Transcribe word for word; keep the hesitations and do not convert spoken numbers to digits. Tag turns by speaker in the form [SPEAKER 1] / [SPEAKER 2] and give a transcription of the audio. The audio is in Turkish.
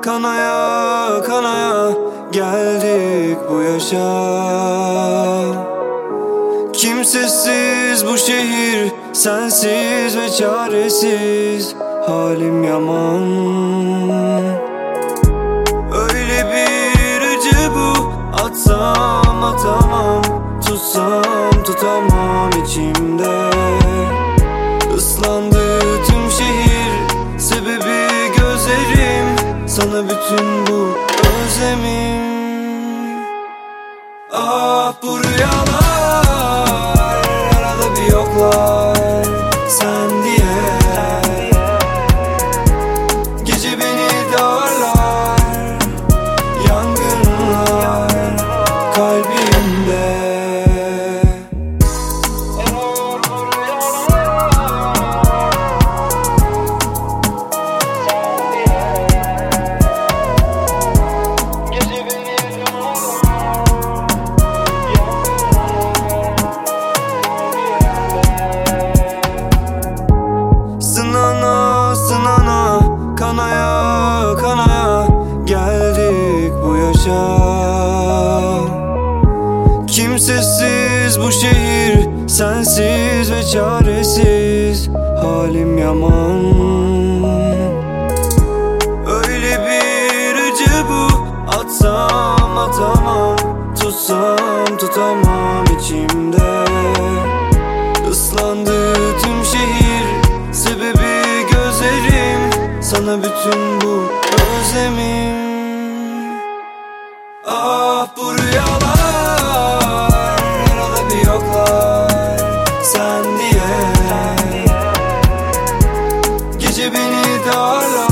[SPEAKER 1] kanaya kanaya geldik bu yaşa. Kimsesiz bu şehir, sensiz ve çaresiz, halim yaman. Öyle bir acı bu, atsam atamam, tutsam tutamam içimde. Islandı tüm şehir, sebebi gözlerim, sana bütün bu özlemim. Ah bu rüyalar, arada bir yoklar sen diye. Gece beni darlar, yangınlar kalbimde. Sınana sınana, kanaya kanaya geldik bu yaşa. Kimsesiz bu şehir, sensiz ve çaresiz, halim yaman. Öyle bir acı bu, atsam atamam, tutsam tutamam içimde. Islandı tüm şehir, sebebi gözlerim, sana bütün bu özlemim. Ah bu rüyalar, arada bir yoklar sen diye. Gece beni darlar,